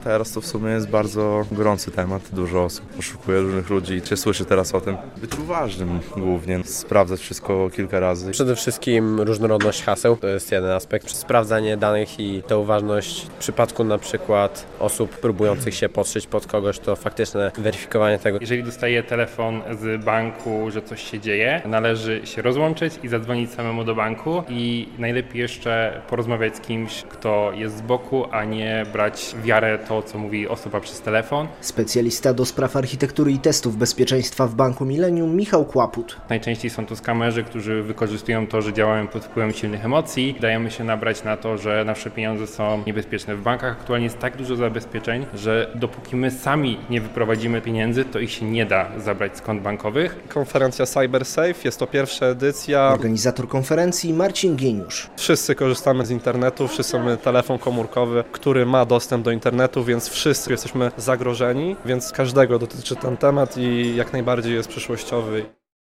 Teraz to w sumie jest bardzo gorący temat. Dużo osób poszukuje różnych ludzi. Czy słyszy teraz o tym? Być uważnym głównie. Sprawdzać wszystko kilka razy. Przede wszystkim różnorodność haseł to jest jeden aspekt. Sprawdzanie danych i ta uważność w przypadku na przykład osób próbujących się podszyć pod kogoś, to faktyczne weryfikowanie tego. Jeżeli dostaję telefon z banku, że coś się dzieje, należy się rozłączyć i zadzwonić samemu do banku i najlepiej jeszcze porozmawiać z kimś, kto jest z boku, a nie brać wiarę to, co mówi osoba przez telefon. Specjalista do spraw architektury i testów bezpieczeństwa w Banku Millennium Michał Kłaput. Najczęściej są to skamerzy, którzy wykorzystują to, że działamy pod wpływem silnych emocji. Dajemy się nabrać na to, że nasze pieniądze są niebezpieczne. W bankach aktualnie jest tak dużo zabezpieczeń, że dopóki my sami nie wyprowadzimy pieniędzy, to ich się nie da zabrać z kont bankowych. Konferencja CyberSafe, jest to pierwsza edycja. Organizator konferencji Marcin Gieniusz. Wszyscy korzystamy z internetu, wszyscy mamy telefon komórkowy, który ma dostęp do internetu, więc wszyscy jesteśmy zagrożeni, więc każdego dotyczy ten temat i jak najbardziej jest przyszłościowy.